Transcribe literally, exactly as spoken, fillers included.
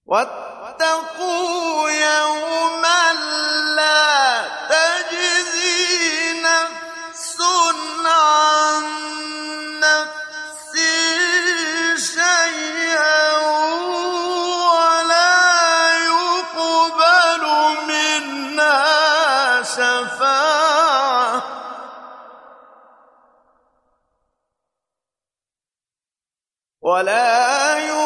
واتقوا يوما لا تجزي نفس عن نفس شيئا ولا يقبل منها شفاعة ولا